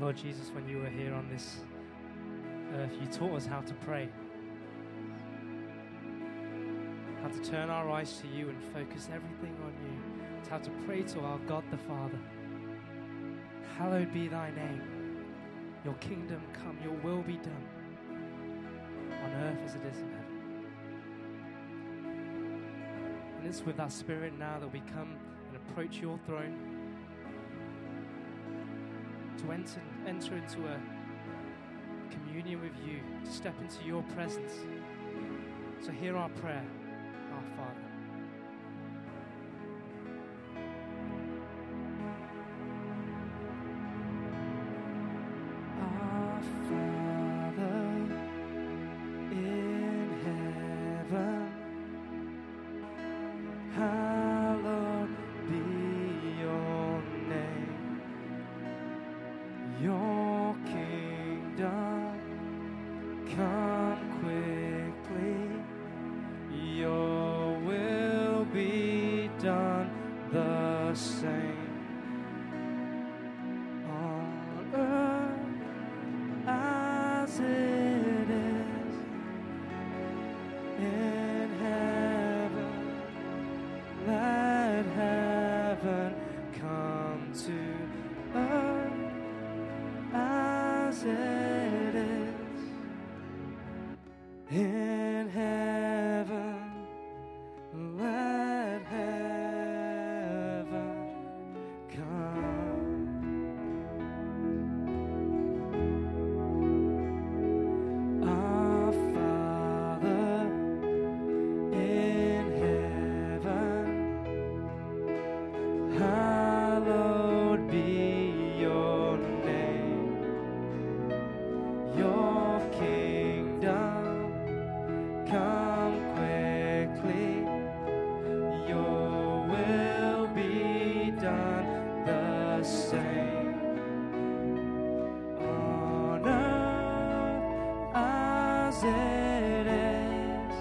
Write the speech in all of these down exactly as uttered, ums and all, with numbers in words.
Lord Jesus, when you were here on this earth, you taught us how to pray, how to turn our eyes to you and focus everything on you. It's how to pray to our God the Father. Hallowed be thy name. Your kingdom come, your will be done on earth as it is in heaven. And it's with that spirit now that we come and approach your throne to enter, enter into a communion with you, to step into your presence. So hear our prayer, our Father. Our Father in heaven, hallowed be your name. Your kingdom come quickly. Your will be done the same on earth as it is in heaven. Let heaven come to earth as it is in heaven. Let heaven come. Our Father in heaven, hallowed be your name. Your kingdom come quickly. Your will be done the same on earth as it is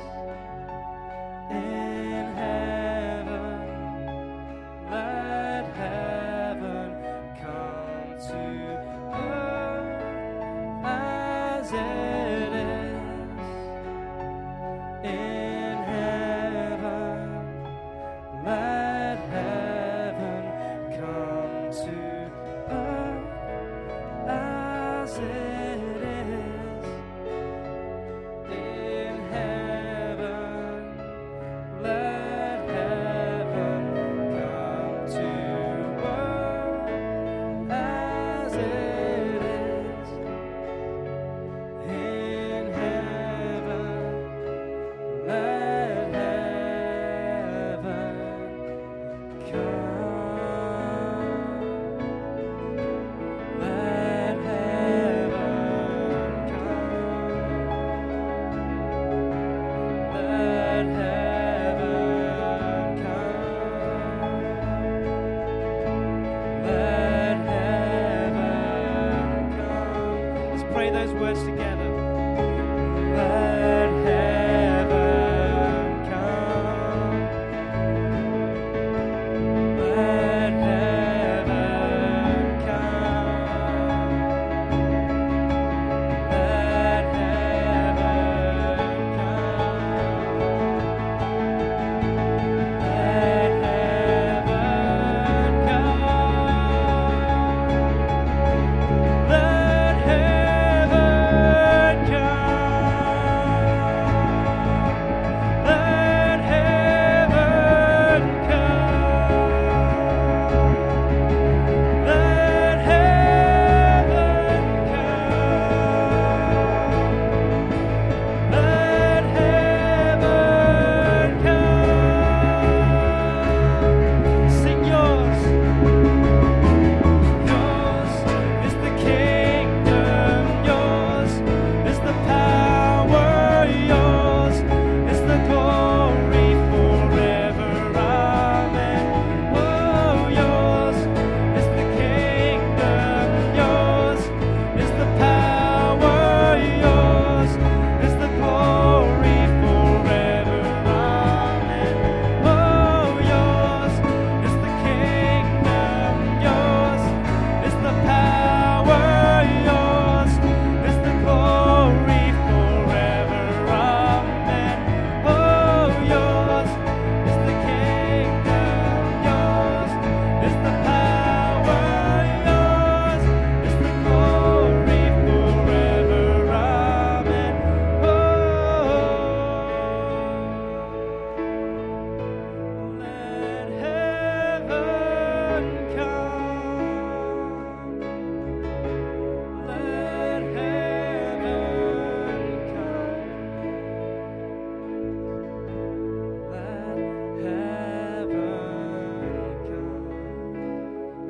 in heaven. Let heaven come to earth as it is in heaven. Let heaven come to earth as it is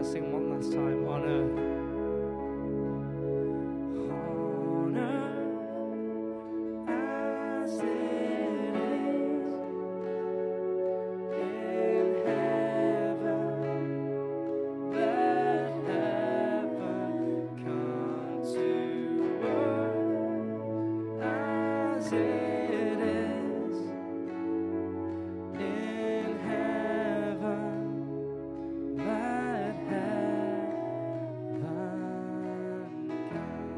sing one last time. On earth. On earth as it is in heaven. Let heaven come to earth as it is in heaven. Let heaven come.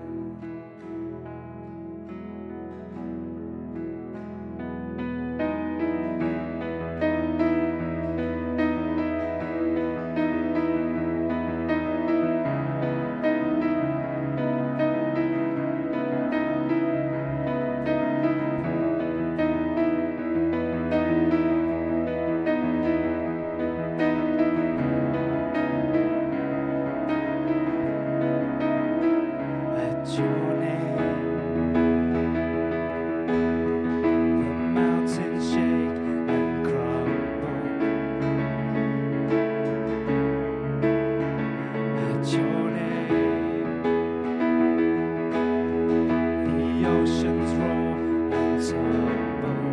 At your name, the mountains shake and crumble. At your name, the oceans roar and tumble.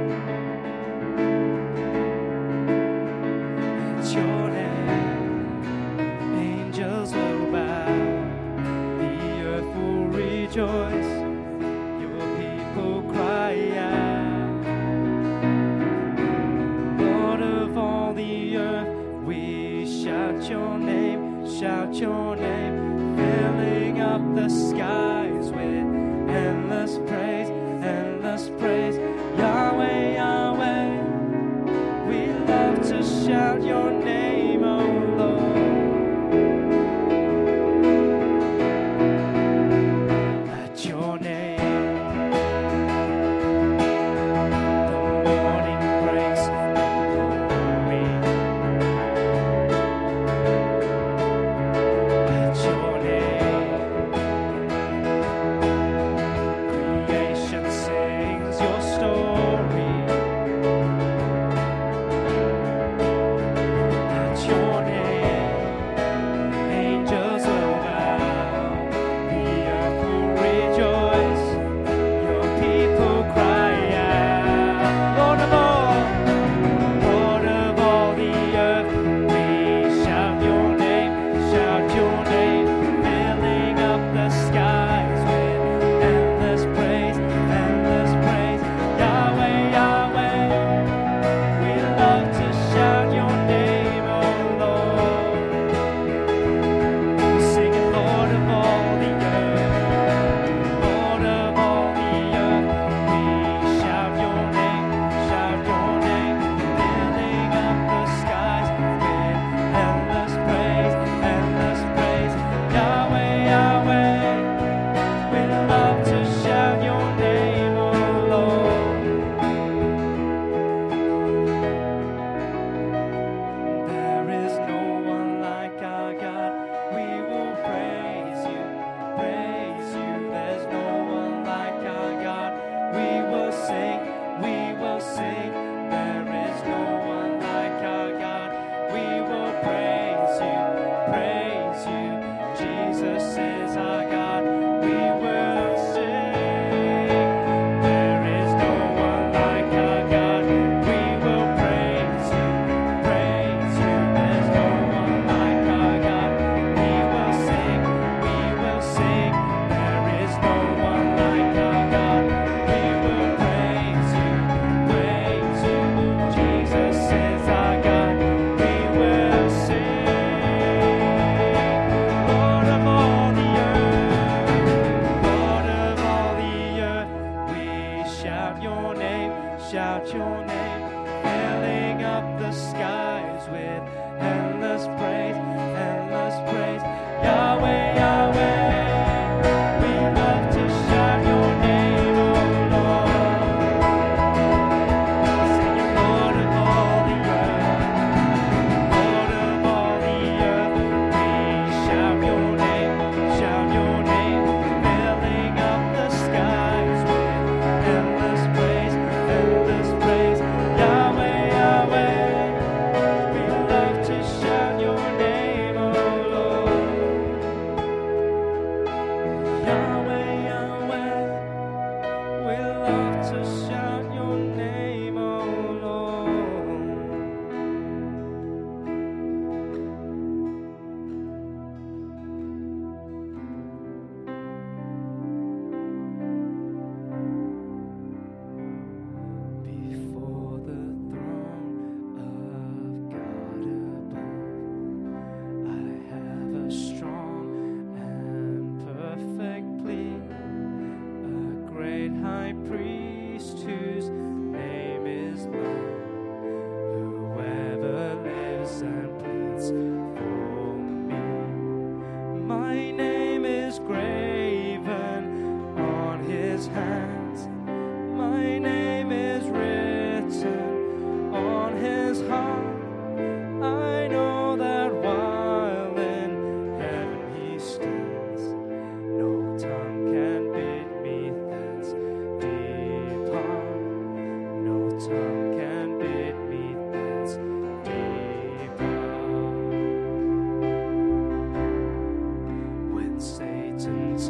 At your name, angels will bow. The earth will rejoice, your people cry out. Lord of all the earth, we shout your name, shout your name, filling up the skies with endless praise, endless praise. Yahweh, Yahweh, we love to shout your name, oh Lord. At your name, the morning breaks in glory. At your name, creation sings your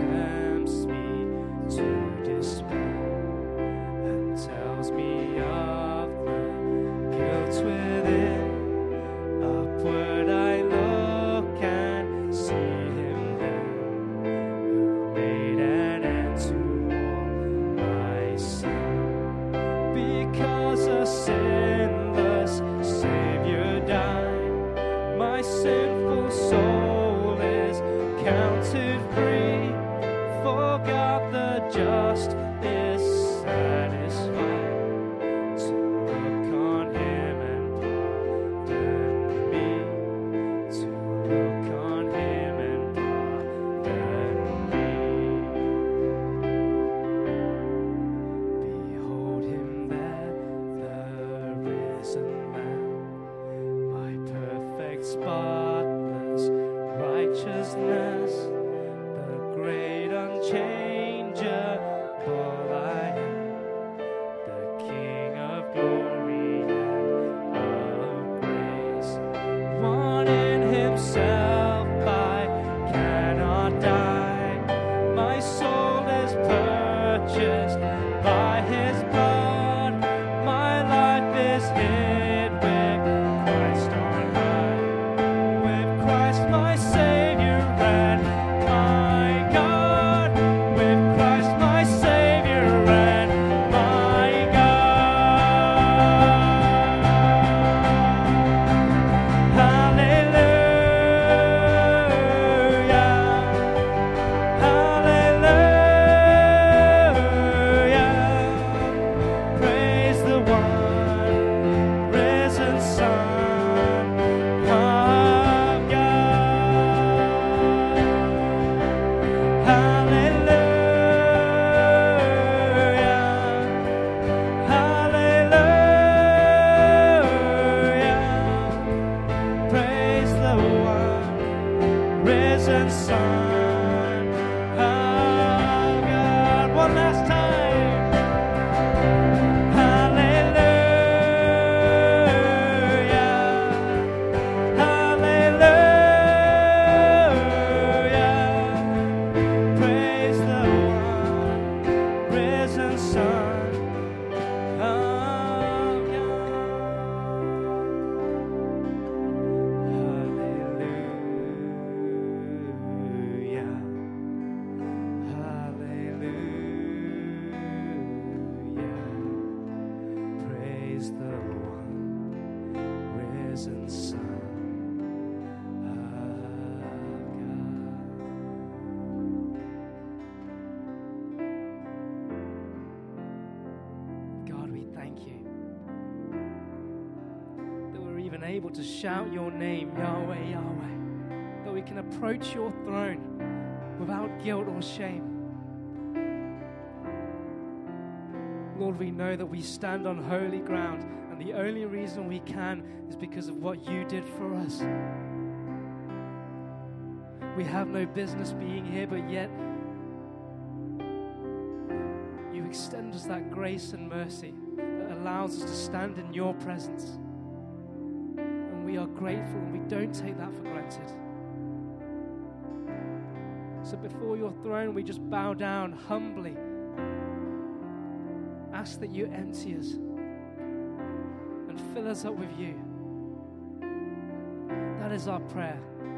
tempts me to despair and tells me of the guilt within. Upward I look and see him there, who made an end to all my sin. Because a sinless Savior died, my sinful soul is counted free. For God the just is satisfied to look on him and pardon me, to look on him and pardon me. Behold him there, the risen Lamb, my perfect spotless righteousness, the great unchangeable I am, the King of glory and of grace. One in himself I cannot die, my soul is purchased by his blood, my life is hid with Christ on high, with Christ my Savior and my God, with Christ my Savior and my God. Hallelujah, hallelujah. Praise the one risen Son of God. Hallelujah, hallelujah. Praise the one risen Son of God. One last time. Hallelujah, hallelujah. Praise the one risen Son of God. Hallelujah, hallelujah. Praise the one risen Son of God. God, we thank you that we're even able to shout your name, Yahweh, Yahweh, that we can approach your throne without guilt or shame. Lord, we know that we stand on holy ground, and the only reason we can is because of what you did for us. We have no business being here, but yet you extend us that grace and mercy that allows us to stand in your presence. And we are grateful, and we don't take that for granted. So before your throne, we just bow down humbly. Ask that you empty us and fill us up with you. That is our prayer.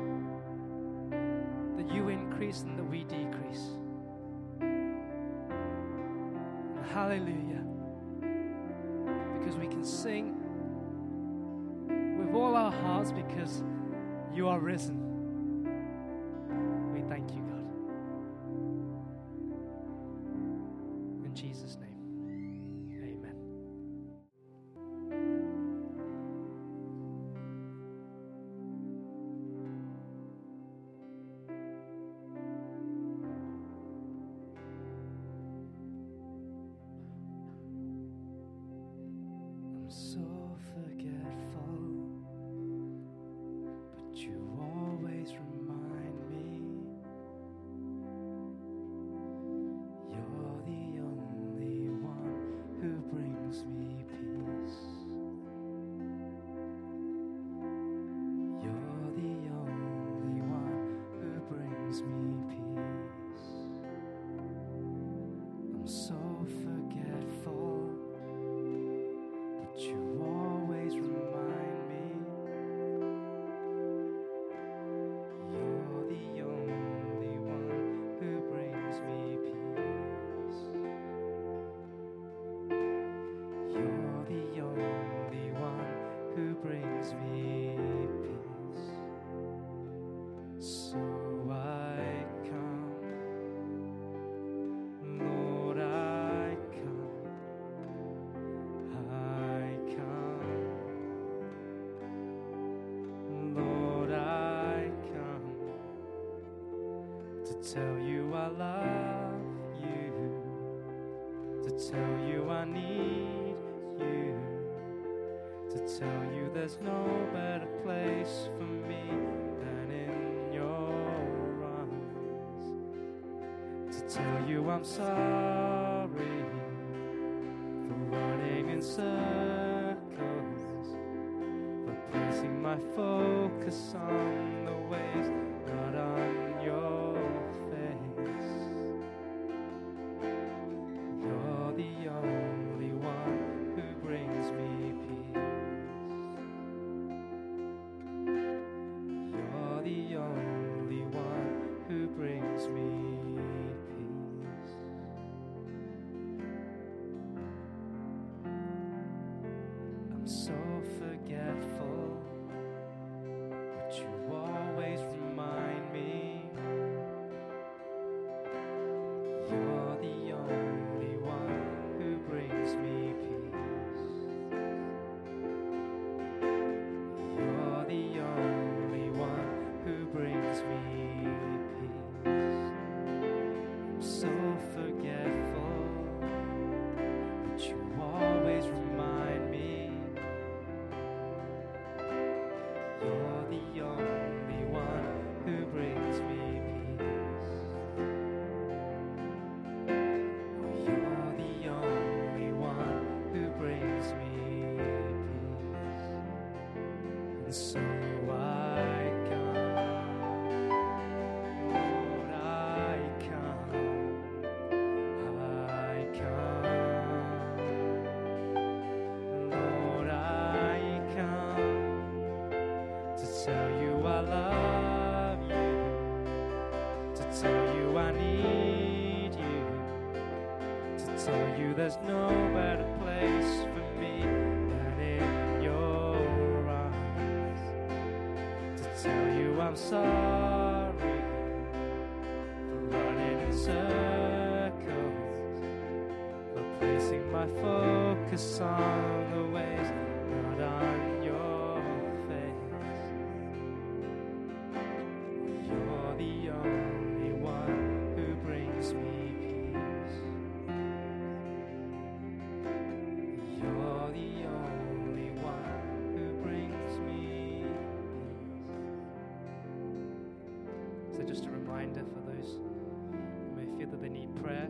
That you increase and that we decrease. And hallelujah. Because we can sing with all our hearts because you are risen. We thank you, God. In Jesus' name. Amen. I'm so forgetful, but you always remind me to tell you I love you, to tell you I need you, to tell you there's no better place for me than in your arms, to tell you I'm sorry for running in circles, for placing my focus on the ways, not on your face. You're the only one who brings me peace. You're the only one who brings me peace. I'm so forgetful, but you always remind me. You're the only one who brings me peace. You're the only one who brings me peace. I'm so forgetful, but you always remind me. You're the only one who brings me peace. You're the only one who brings me peace. And so I come, Lord, I come, I come, Lord, I come to tell you I love you, to tell you I need you, to tell you there's no better place for me than in your arms, to tell you I'm sorry for running in circles, for placing my focus on the ways, not on your face. You're the only one who brings me peace. You're the only one who brings me peace. So just a reminder for those who may feel that they need prayer,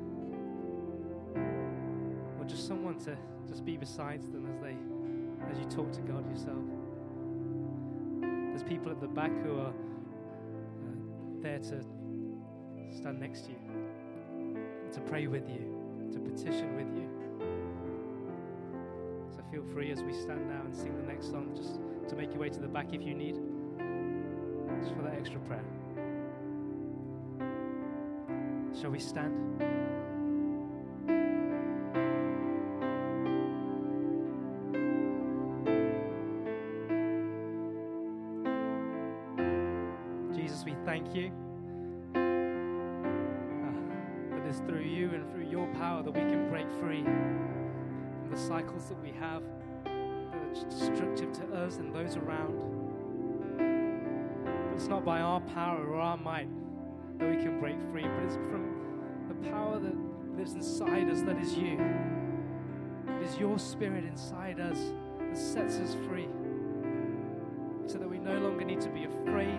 or just someone to just be beside them as they, as you talk to God yourself. There's people at the back who are uh, there to stand next to you, to pray with you, to petition with you. So feel free as we stand now and sing the next song, just to make your way to the back if you need, just for that extra prayer. Shall we stand? Jesus, we thank you uh, that it's through you and through your power that we can break free from the cycles that we have that are destructive to us and those around. But it's not by our power or our might that we can break free, but it's from the power that lives inside us, that is you. It is your spirit inside us that sets us free, so that we no longer need to be afraid,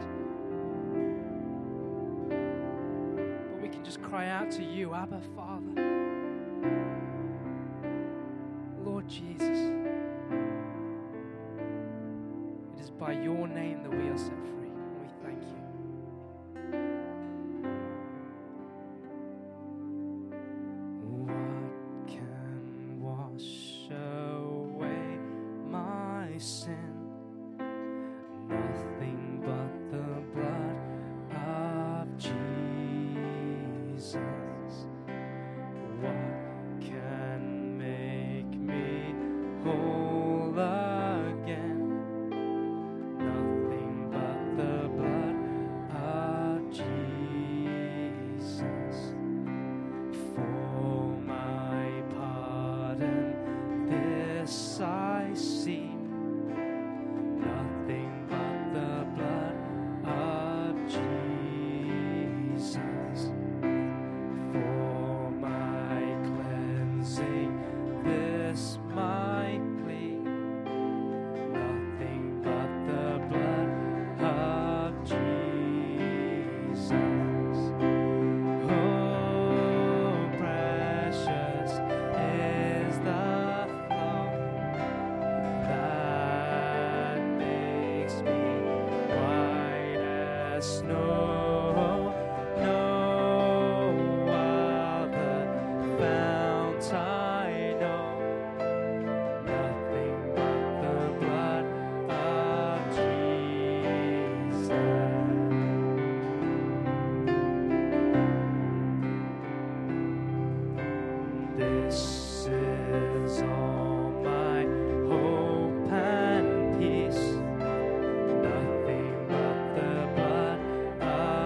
but we can just cry out to you, Abba, Father. Lord Jesus, it is by your name that we are set free, and we thank you. What can wash away my sin? Nothing but the blood of Jesus. What can make me whole again? Nothing but yes, no, no other fount I know, nothing but the blood of Jesus. This is all my hope and peace, nothing but the blood of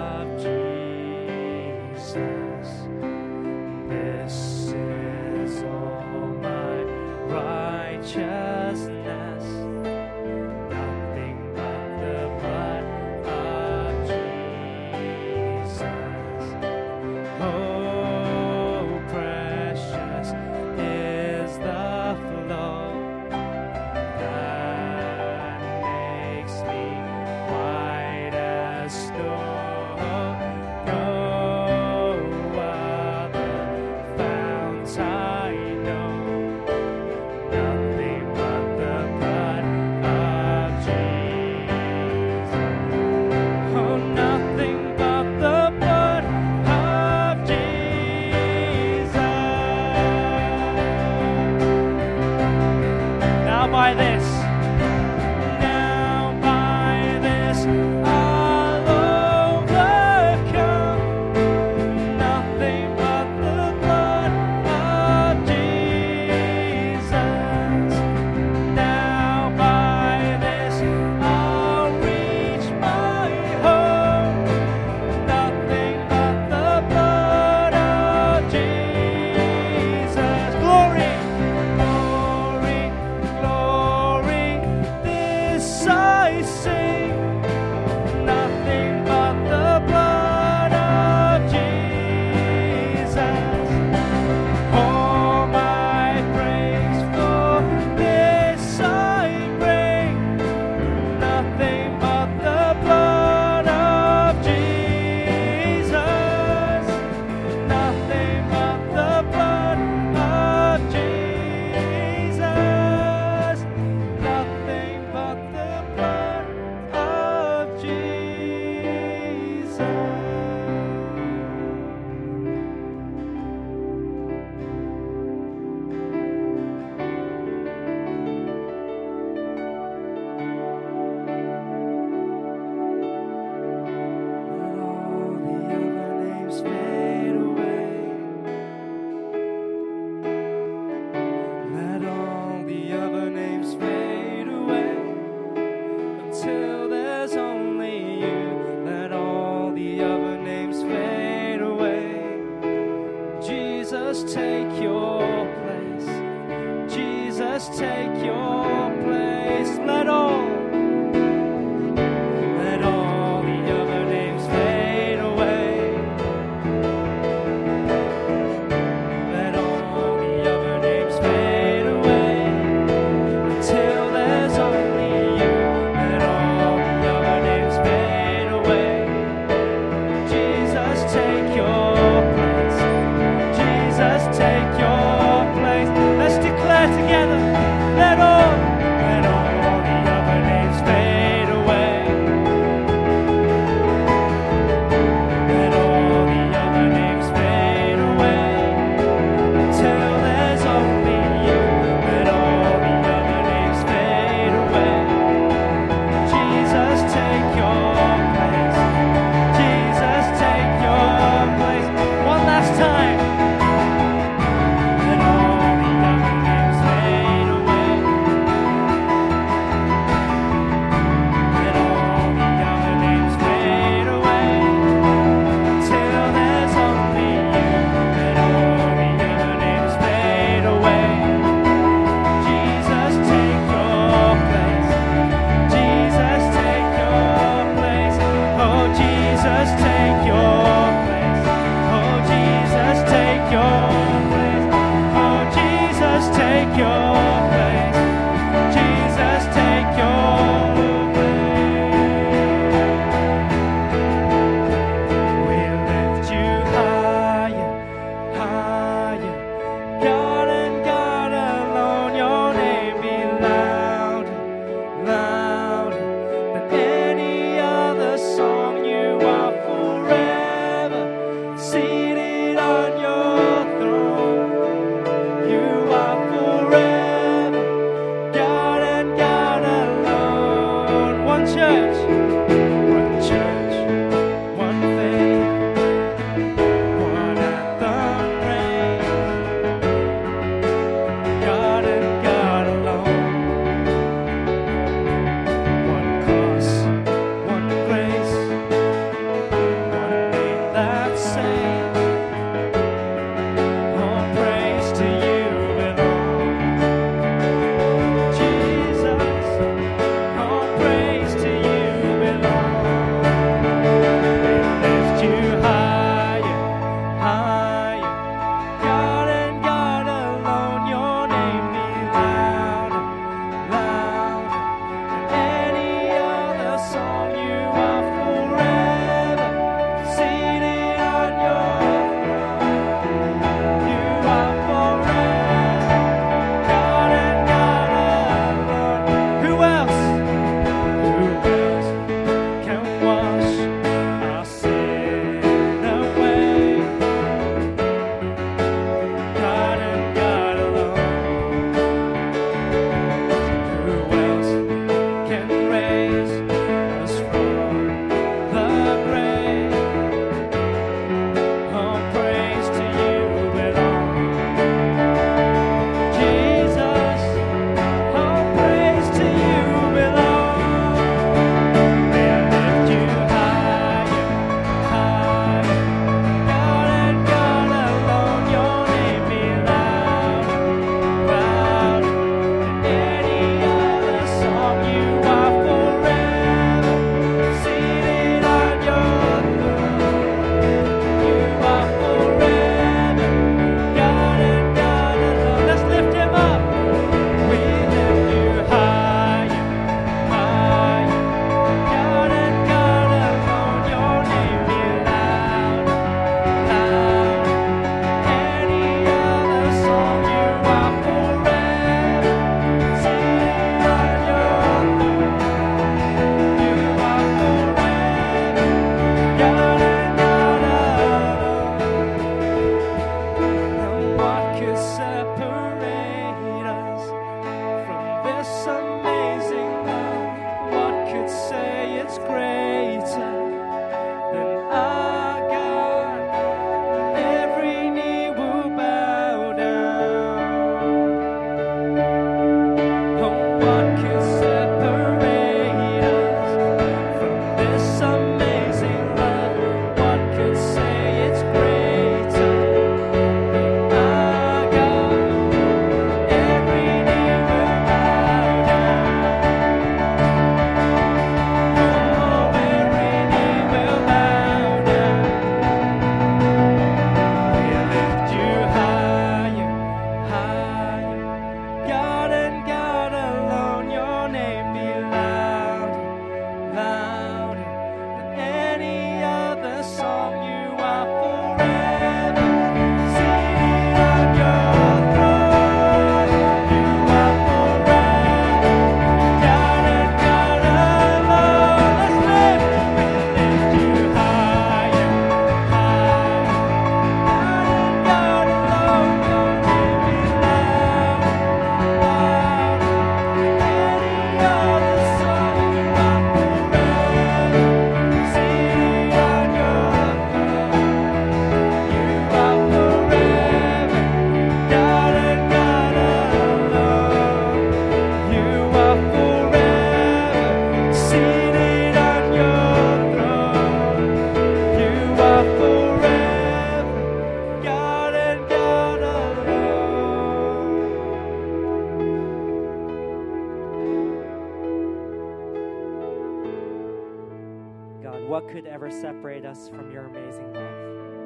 ever separate us from your amazing love.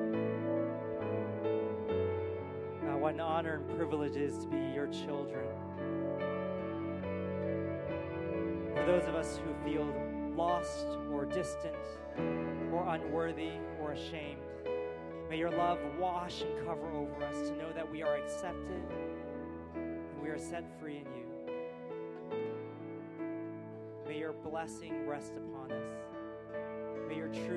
Uh, what an honor and privilege it is to be your children. For those of us who feel lost or distant or unworthy or ashamed, may your love wash and cover over us to know that we are accepted and we are set free in you. May your blessing rest upon us. May your truth